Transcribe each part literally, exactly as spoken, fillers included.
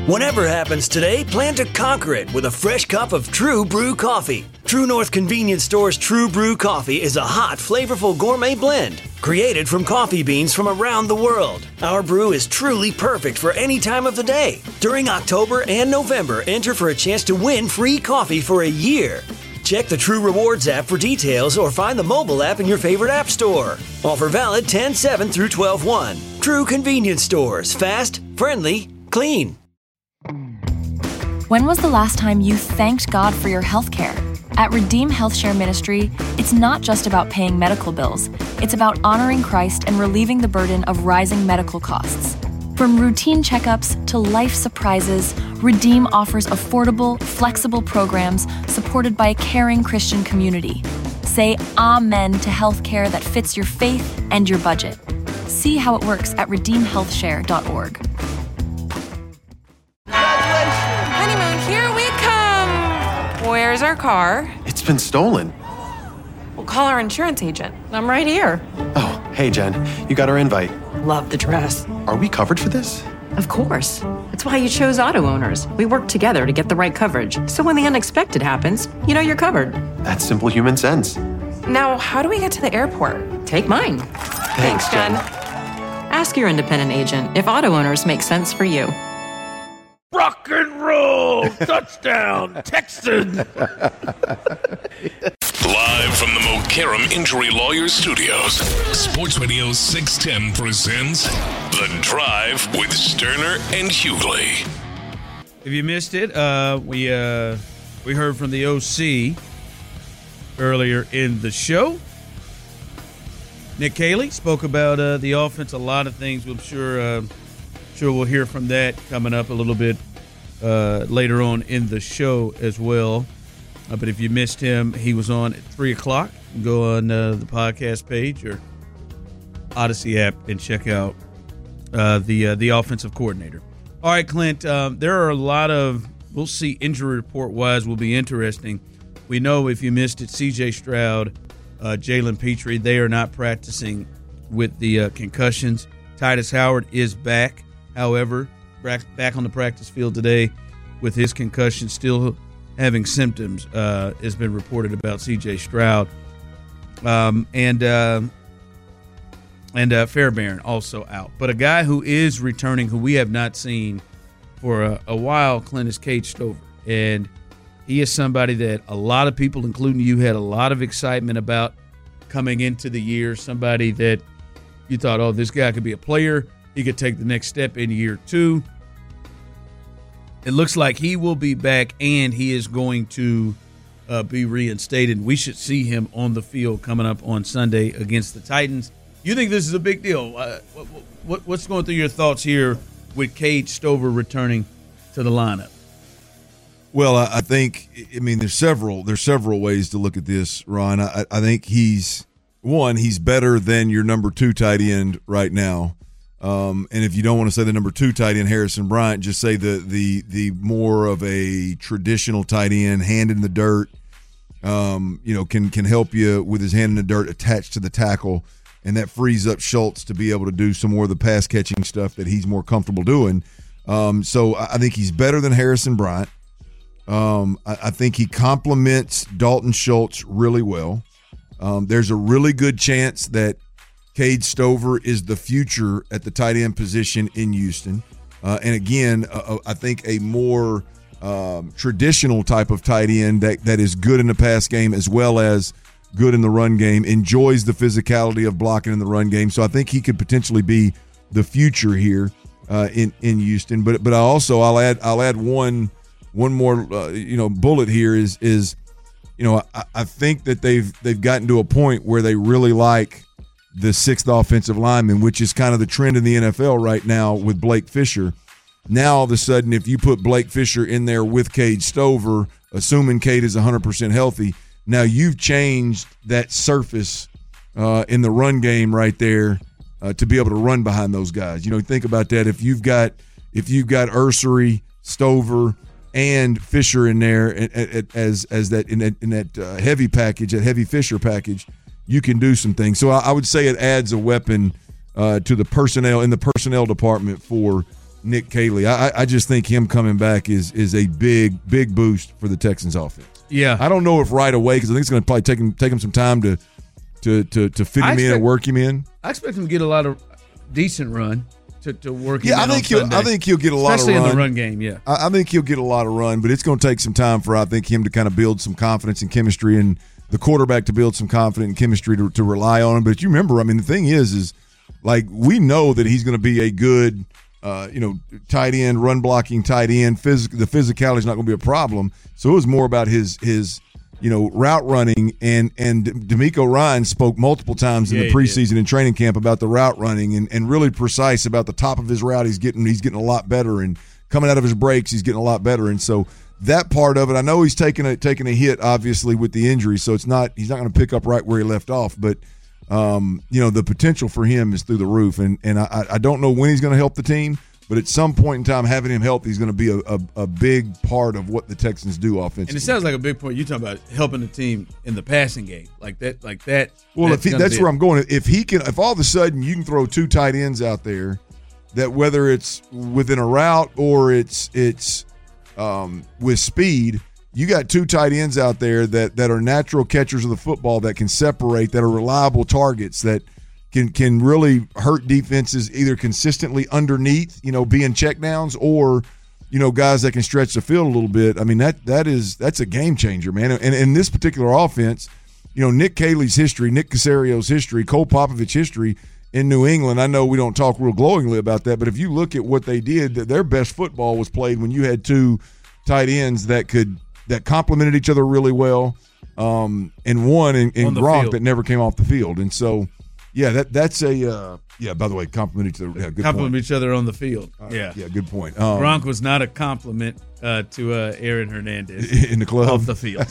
Whatever happens today, plan to conquer it with a fresh cup of True Brew coffee. True North Convenience Store's True Brew coffee is a hot, flavorful gourmet blend created from coffee beans from around the world. Our brew is truly perfect for any time of the day. During October and November, enter for a chance to win free coffee for a year. Check the True Rewards app for details or find the mobile app in your favorite app store. Offer valid ten seven through twelve one. True Convenience Stores. Fast, friendly, clean. When was the last time you thanked God for your health care? At Redeem Health Share Ministry, it's not just about paying medical bills. It's about honoring Christ and relieving the burden of rising medical costs. From routine checkups to life surprises, Redeem offers affordable, flexible programs supported by a caring Christian community. Say amen to health care that fits your faith and your budget. See how it works at redeem health share dot org. Honeymoon, here we come. Where's our car? It's been stolen. We'll call our insurance agent. I'm right here. Oh, hey, Jen. You got our invite. Love the dress. Are we covered for this? Of course. That's why you chose Auto Owners. We work together to get the right coverage. So when the unexpected happens, you know you're covered. That's simple human sense. Now, how do we get to the airport? Take mine. Thanks, Jen. Ask your independent agent if Auto Owners make sense for you. Rock and roll! Touchdown, Texans! Live from the Mokaram Injury Lawyers Studios, Sports Radio six ten presents The Drive with Sterner and Hughley. If you missed it, uh, we uh, we heard from the O C earlier in the show. Nick Caley spoke about uh, the offense, a lot of things. I'm sure, uh, sure we'll hear from that coming up a little bit uh, later on in the show as well. Uh, but if you missed him, he was on at three o'clock. You can go on uh, the podcast page or Odyssey app and check out uh, the uh, the offensive coordinator. All right, Clint, um, there are a lot of, we'll see injury report-wise, will be interesting. We know if you missed it, C J Stroud, uh, Jalen Petrie, they are not practicing with the uh, concussions. Titus Howard is back, however, back, back on the practice field today with his concussion, still having symptoms, uh, has been reported about C J Stroud. Um, and uh, and uh, Fairbairn also out. But a guy who is returning, who we have not seen for a, a while, Clint, is Cade Stover. And he is somebody that a lot of people, including you, had a lot of excitement about coming into the year. Somebody that you thought, oh, this guy could be a player. He could take the next step in year two. It looks like he will be back, and he is going to uh, be reinstated. We should see him on the field coming up on Sunday against the Titans. You think this is a big deal? Uh, what, what, what's going through your thoughts here with Cade Stover returning to the lineup? Well, I, I think, I mean, there's several there's several ways to look at this, Ron. I, I think he's, one, he's better than your number two tight end right now. Um, and if you don't want to say the number two tight end, Harrison Bryant, just say the the the more of a traditional tight end, hand in the dirt, um, you know, can can help you with his hand in the dirt attached to the tackle, and that frees up Schultz to be able to do some more of the pass catching stuff that he's more comfortable doing. Um, so I think he's better than Harrison Bryant. Um, I, I think he complements Dalton Schultz really well. Um, there's a really good chance that Cade Stover is the future at the tight end position in Houston. Uh, and again, uh, I think a more um, traditional type of tight end that, that is good in the pass game as well as good in the run game, enjoys the physicality of blocking in the run game. So I think he could potentially be the future here uh, in, in Houston. But but I also I'll add I'll add one one more uh, you know bullet here is is you know I, I think that they've they've gotten to a point where they really like the sixth offensive lineman, which is kind of the trend in the N F L right now with Blake Fisher. Now, all of a sudden, if you put Blake Fisher in there with Cade Stover, assuming Cade is one hundred percent healthy, now you've changed that surface uh, in the run game right there uh, to be able to run behind those guys. You know, think about that. If you've got if you've got Ursery, Stover, and Fisher in there as as that in that, in that uh, heavy package, that heavy Fisher package, you can do some things. So I would say it adds a weapon uh, to the personnel in the personnel department for Nick Caley. I, I just think him coming back is is a big, big boost for the Texans offense. Yeah. I don't know if right away, because I think it's going to probably take him take him some time to to to, to fit him I expect, in and work him in. I expect him to get a lot of decent run to, to work him yeah, in I think on he'll Sunday. I think he'll get a lot Especially of run. in the run game, yeah. I, I think he'll get a lot of run, but it's going to take some time for I think him to kind of build some confidence and chemistry, and the quarterback to build some confidence and chemistry to, to rely on him. But you remember, I mean, the thing is, is like we know that he's going to be a good, uh, you know, tight end, run blocking tight end. Phys- the physicality is not going to be a problem. So it was more about his his, you know, route running. And and D'Amico Ryan spoke multiple times in Yeah, the he preseason did. and training camp about the route running and, and really precise about the top of his route. He's getting he's getting a lot better, and coming out of his breaks, he's getting a lot better. And so that part of it, I know he's taking a taking a hit obviously with the injury, so it's not he's not going to pick up right where he left off, but. Um, you know, the potential for him is through the roof, and and I, I don't know when he's going to help the team, but at some point in time, having him healthy is going to be a, a, a big part of what the Texans do offensively. And it sounds like a big point. You're talking about helping the team in the passing game, like that, like that. Well, that's if he, gonna that's be where a- I'm going. If he can, if all of a sudden you can throw two tight ends out there, that whether it's within a route or it's it's um, with speed. You got two tight ends out there that, that are natural catchers of the football that can separate, that are reliable targets, that can can really hurt defenses either consistently underneath, you know, being checkdowns, or, you know, guys that can stretch the field a little bit. I mean, that that is that's a game changer, man. And in this particular offense, you know, Nick Caley's history, Nick Casario's history, Cole Popovich's history in New England, I know we don't talk real glowingly about that, but if you look at what they did, their best football was played when you had two tight ends that could – that complemented each other really well, um, and one in, in Gronk field. that never came off the field. And so, yeah, that that's a uh, yeah. By the way, compliment each other. Yeah, good compliment point. each other on the field. Uh, yeah, yeah, good point. Um, Gronk was not a compliment uh, to uh, Aaron Hernandez in the club off the field.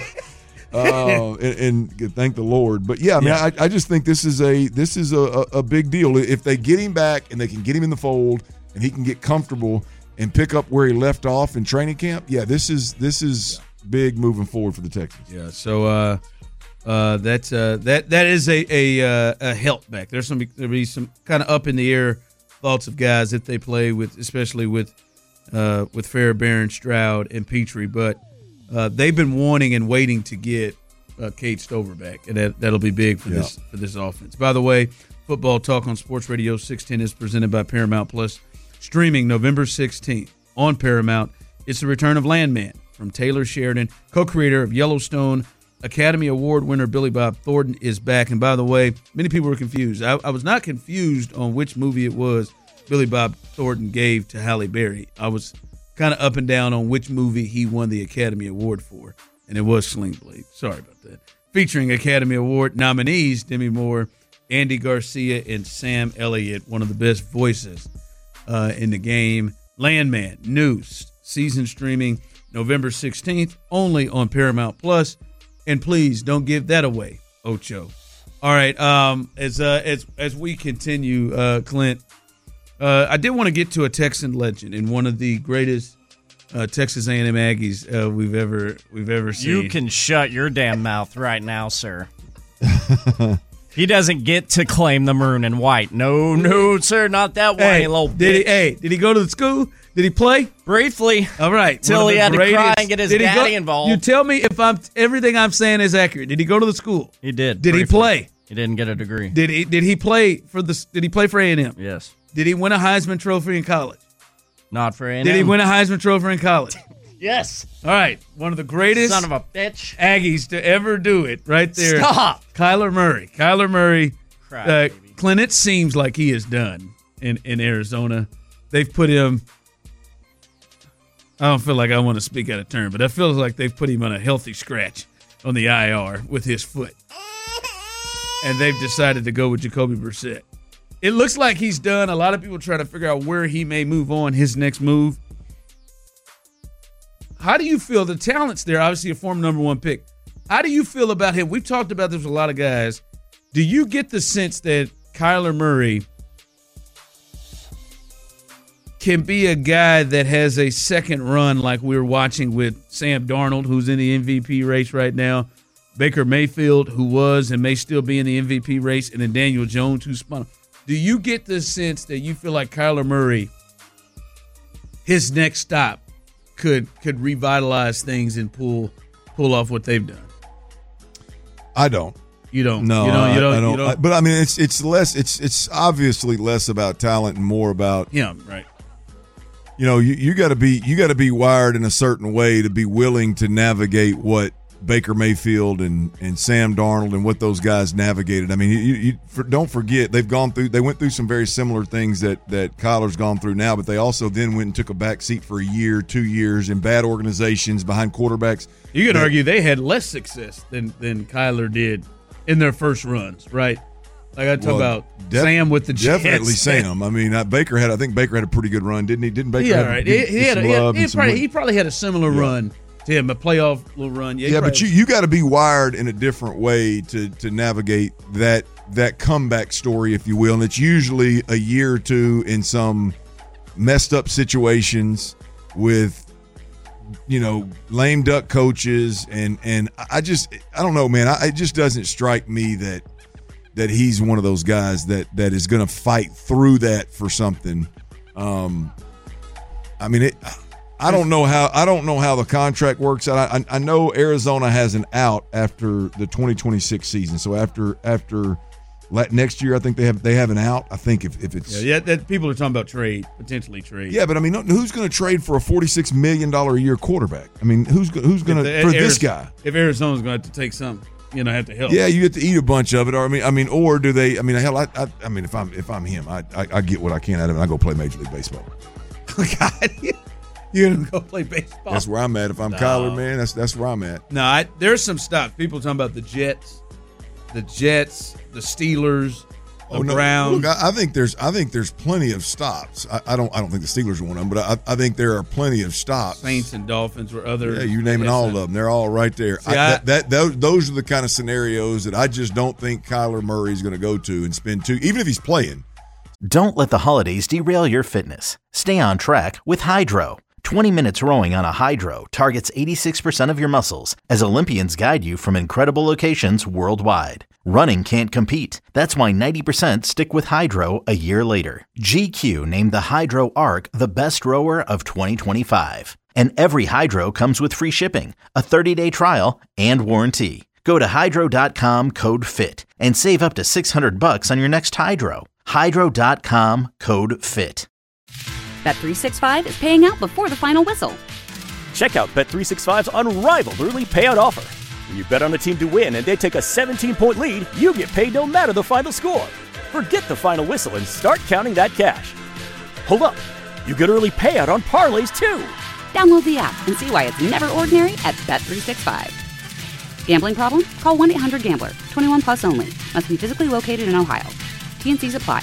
uh, and, and thank the Lord. But yeah, I mean, Yeah. I, I just think this is a this is a, a, a big deal. If they get him back and they can get him in the fold and he can get comfortable and pick up where he left off in training camp, yeah, this is this is big moving forward for the Texans. Yeah, so uh, uh, that's uh, that that is a a, uh, a help back. There's some there'll be some kind of up in the air thoughts of guys if they play with, especially with uh, with Fairbairn, Stroud, and Petrie, but uh, they've been wanting and waiting to get uh, Cade Stover back, and that that'll be big for Yeah. this for this offense. By the way, Football Talk on Sports Radio six ten is presented by Paramount Plus. Streaming November sixteenth on Paramount, it's the return of Landman from Taylor Sheridan, co-creator of Yellowstone. Academy Award winner Billy Bob Thornton is back. And by the way, many people were confused. I, I was not confused on which movie it was Billy Bob Thornton gave to Halle Berry. I was kind of up and down on which movie he won the Academy Award for, and it was Sling Blade. Sorry about that. Featuring Academy Award nominees Demi Moore, Andy Garcia, and Sam Elliott, one of the best voices Uh, in the game. Landman, new season streaming November sixteenth, only on Paramount Plus. And please don't give that away, Ocho. All right, um, as uh, as as we continue, uh, Clint, uh, I did want to get to a Texan legend and one of the greatest uh, Texas A and M Aggies uh, we've ever we've ever seen. You can shut your damn mouth right now, sir. He doesn't get to claim the maroon and white. No, no, sir, not that whiny Hey, little did he? bitch. Hey, did he go to the school? Did he play? Briefly. All right. Till one of he the had to cry greatest- and get his Did he daddy go- involved. You tell me if I'm everything I'm saying is accurate. Did he go to the school? He did. Did he briefly. play? He didn't get a degree. Did he? Did he play for the? Did he play for A and M? Yes. Did he win a Heisman Trophy in college? Not for A and M. Did he win a Heisman Trophy in college? Yes. All right. One of the greatest Son of a bitch. Aggies to ever do it, right there. Stop. Kyler Murray. Kyler Murray. Cry, Uh, baby. Clint, it seems like he is done in, in Arizona. They've put him. I don't feel like I want to speak out of turn, but I feel like they've put him on a healthy scratch on the I R with his foot. And they've decided to go with Jacoby Brissett. It looks like he's done. A lot of people try to figure out where he may move on, his next move. How do you feel? The talent's there, obviously a former number one pick. How do you feel about him? We've talked about this with a lot of guys. Do you get the sense that Kyler Murray can be a guy that has a second run like we were watching with Sam Darnold, who's in the M V P race right now, Baker Mayfield, who was and may still be in the M V P race, and then Daniel Jones, who's spun. Do you get the sense that you feel like Kyler Murray his next stop could could revitalize things and pull pull off what they've done? I don't. You don't. No, you don't. You don't. I, I don't, you don't. I, but I mean, it's it's less. It's it's obviously less about talent and more about yeah, right. You know, you, you got to be you got to be wired in a certain way to be willing to navigate what Baker Mayfield and, and Sam Darnold and what those guys navigated. I mean, you, you for, don't forget they've gone through they went through some very similar things that that Kyler's gone through now, but they also then went and took a back seat for a year, two years in bad organizations behind quarterbacks. You could that, argue they had less success than than Kyler did in their first runs, right? Like I talk well, about def- Sam with the Jets. Definitely Sam. I mean, uh, Baker had I think Baker had a pretty good run, didn't he? Didn't Baker? Yeah, have right. He, he, had, he, had, he, had probably, he probably had a similar yeah. run. Him a playoff little run, yeah. Yeah, but you, you got to be wired in a different way to to navigate that that comeback story, if you will. And it's usually a year or two in some messed up situations with, you know, lame duck coaches, and and I just I don't know, man. I, it just doesn't strike me that that he's one of those guys that that is going to fight through that for something. Um, I mean it. I don't know how I don't know how the contract works out. I, I know Arizona has an out after the twenty twenty-six season. So after after next year, I think they have they have an out. I think if, if it's yeah, yeah that, people are talking about trade potentially trade. Yeah, but I mean, who's going to trade for a forty-six million dollars a year quarterback? I mean, who's who's going to for Arizona, this guy? If Arizona's going to have to take some, you know, have to help. Yeah, you get to eat a bunch of it, or I mean, I mean, or do they? I mean, hell, I I, I mean, if I'm if I'm him, I, I I get what I can out of it. I go play Major League Baseball. God. You're gonna go play baseball. That's where I'm at. If I'm no. Kyler, man, that's that's where I'm at. No, I, there's some stuff. People talking about the Jets, the Jets, the Steelers, the oh, no. Browns. Look, I, I think there's I think there's plenty of stops. I, I don't I don't think the Steelers are one of them, but I, I think there are plenty of stops. Saints and Dolphins were other. Yeah, you naming all of them. They're all right there. See, I, I, that, that those, those are the kind of scenarios that I just don't think Kyler Murray is going to go to and spend two, even if he's playing. Don't let the holidays derail your fitness. Stay on track with Hydro. twenty minutes rowing on a Hydro targets eighty-six percent of your muscles as Olympians guide you from incredible locations worldwide. Running can't compete. That's why ninety percent stick with Hydro a year later. G Q named the Hydro Arc the best rower of twenty twenty-five. And every Hydro comes with free shipping, a thirty-day trial, and warranty. Go to hydro dot com, code FIT, and save up to six hundred bucks on your next Hydro. hydro dot com, code FIT. Bet three sixty-five is paying out before the final whistle. Check out Bet three sixty-five's unrivaled early payout offer. When you bet on a team to win and they take a seventeen-point lead, you get paid no matter the final score. Forget the final whistle and start counting that cash. Hold up. You get early payout on parlays, too. Download the app and see why it's never ordinary at Bet three sixty-five. Gambling problem? Call one eight hundred gambler. twenty-one plus only. Must be physically located in Ohio. T N Cs apply.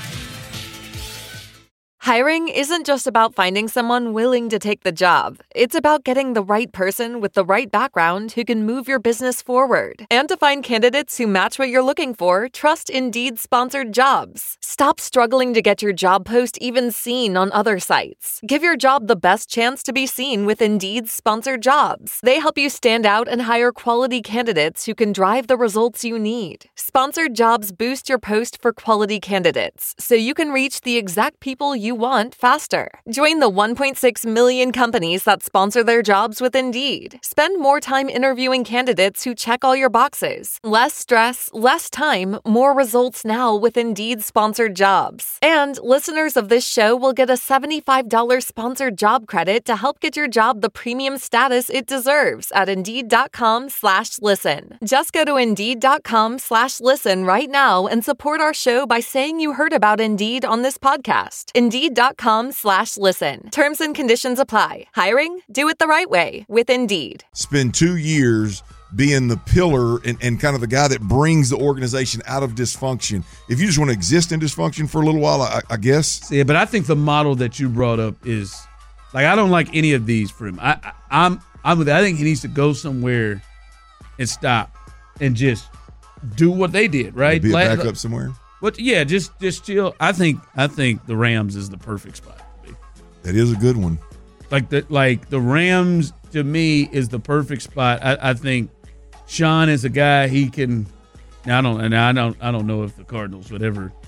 Hiring isn't just about finding someone willing to take the job. It's about getting the right person with the right background who can move your business forward. And to find candidates who match what you're looking for, trust Indeed-sponsored jobs. Stop struggling to get your job post even seen on other sites. Give your job the best chance to be seen with Indeed-sponsored jobs. They help you stand out and hire quality candidates who can drive the results you need. Sponsored jobs boost your post for quality candidates, so you can reach the exact people you want faster. Join the one point six million companies that sponsor their jobs with Indeed. Spend more time interviewing candidates who check all your boxes. Less stress, less time, more results now with Indeed-sponsored jobs. And listeners of this show will get a seventy-five dollars sponsored job credit to help get your job the premium status it deserves at Indeed.com slash listen. Just go to Indeed.com slash listen right now and support our show by saying you heard about Indeed on this podcast. Indeed.com slash listen. Terms and conditions apply. Hiring? Do it the right way with Indeed. Spend two years being the pillar and, and kind of the guy that brings the organization out of dysfunction. If you just want to exist in dysfunction for a little while, I, I guess. Yeah, but I think the model that you brought up is like, I don't like any of these for him. I, I I'm I'm with I think he needs to go somewhere and stop and just do what they did, right? Be a La- backup somewhere. But yeah, just just chill. I think I think the Rams is the perfect spot to be. That is a good one. Like the like the Rams to me is the perfect spot. I, I think Sean is a guy he can. Now I don't and I don't I don't know if the Cardinals would ever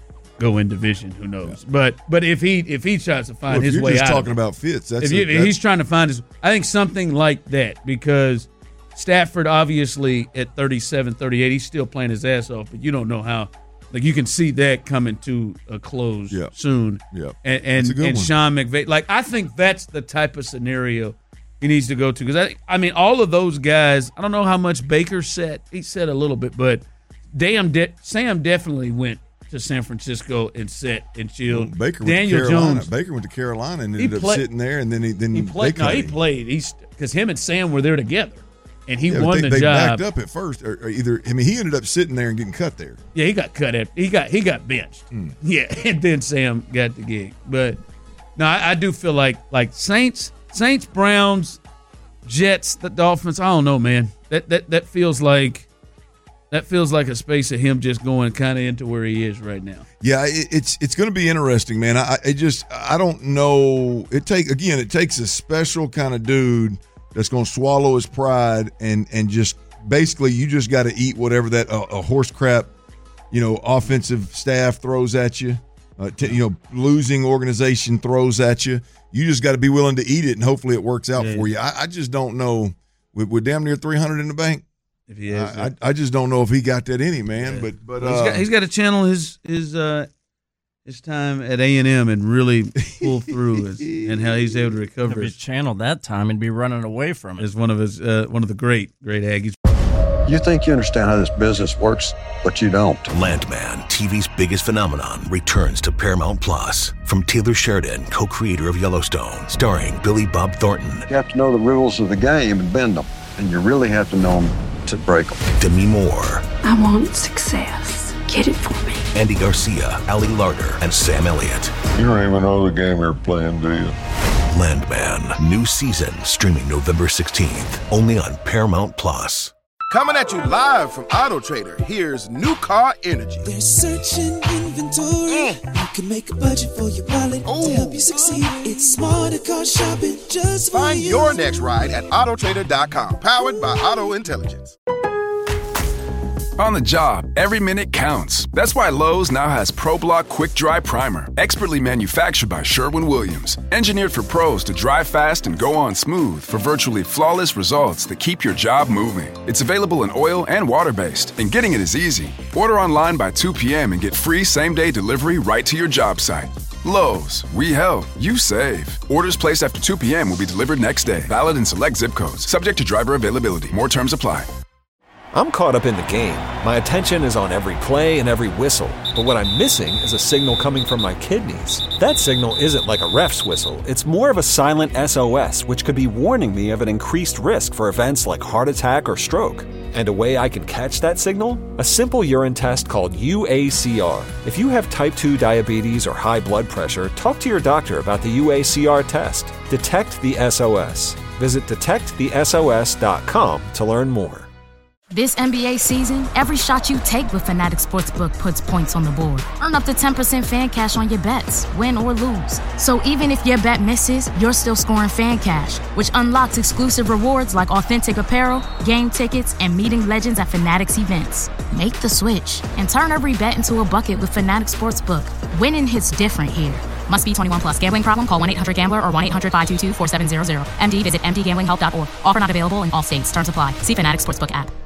go in division. Who knows? Yeah. But but if he if he tries to find well, his you're way just out, talking about Fitz. That's if, a, you, that's, if he's trying to find his, I think something like that, because Stafford obviously at thirty-seven, thirty-eight, he's still playing his ass off, but you don't know how. Like, you can see that coming to a close yeah. soon. Yeah, and and, and Sean McVay, like, I think that's the type of scenario he needs to go to, because I, I mean, all of those guys. I don't know how much Baker said. He said a little bit, but damn, de- Sam definitely went to San Francisco and sat and chilled. Well, Baker Daniel went to Carolina. Jones. Baker went to Carolina and ended play, up sitting there, and then he then he played. No, he him. played. He's because him and Sam were there together. And he yeah, won they, the they job. They backed up at first, or, or either. I mean, he ended up sitting there and getting cut there. Yeah, he got cut. At, he got he got benched. Mm. Yeah, and then Sam got the gig. But no, I, I do feel like like Saints, Saints, Browns, Jets, the Dolphins. I don't know, man. That that that feels like that feels like a space of him just going kind of into where he is right now. Yeah, it, it's it's going to be interesting, man. I it just I don't know. It take again. It takes a special kind of dude that's going to swallow his pride and and just basically you just got to eat whatever that uh, a horse crap, you know, offensive staff throws at you, uh, t- you know, losing organization throws at you. You just got to be willing to eat it, and hopefully it works out yeah. for you. I, I just don't know. With, with damn near three hundred in the bank, if he has I, I, I just don't know if he got that in him, man. Yeah. But but well, uh, he's, got, he's got to channel his his uh, his time at A and M and really pull through, as, and how he's able to recover. If he channeled that time and be running away from it. As one of his uh, one of the great great Aggies. You think you understand how this business works, but you don't. Landman, T V's biggest phenomenon, returns to Paramount Plus. From Taylor Sheridan, co-creator of Yellowstone, starring Billy Bob Thornton. You have to know the rules of the game and bend them, and you really have to know them to break them. Demi Moore. I want success. Get it for me. Andy Garcia, Ali Larter, and Sam Elliott. You don't even know the game you're playing, do you? Landman, new season, streaming November sixteenth, only on Paramount Plus. Coming at you live from Auto Trader, here's New Car Energy. There's searching inventory. Mm. You can make a budget for your wallet Ooh. To help you succeed. It's smarter car shopping just for Find you. your next ride at auto trader dot com, powered by Auto Intelligence. On the job, every minute counts. That's why Lowe's now has ProBlock Quick Dry Primer, expertly manufactured by Sherwin-Williams. Engineered for pros to dry fast and go on smooth for virtually flawless results that keep your job moving. It's available in oil and water-based, and getting it is easy. Order online by two p.m. and get free same-day delivery right to your job site. Lowe's, we help, you save. Orders placed after two p.m. will be delivered next day. Valid in select zip codes. Subject to driver availability. More terms apply. I'm caught up in the game. My attention is on every play and every whistle. But what I'm missing is a signal coming from my kidneys. That signal isn't like a ref's whistle. It's more of a silent S O S, which could be warning me of an increased risk for events like heart attack or stroke. And a way I can catch that signal? A simple urine test called U A C R. If you have type two diabetes or high blood pressure, talk to your doctor about the U A C R test. Detect the S O S. Visit detect the S O S dot com to learn more. This N B A season, every shot you take with Fanatic Sportsbook puts points on the board. Earn up to ten percent fan cash on your bets, win or lose. So even if your bet misses, you're still scoring fan cash, which unlocks exclusive rewards like authentic apparel, game tickets, and meeting legends at Fanatic's events. Make the switch and turn every bet into a bucket with Fanatic Sportsbook. Winning hits different here. Must be twenty-one plus. Gambling problem? Call one eight hundred gambler or one eight hundred five two two four seven zero zero. M D visit m d gambling help dot org. Offer not available in all states. Terms apply. See Fanatic Sportsbook app.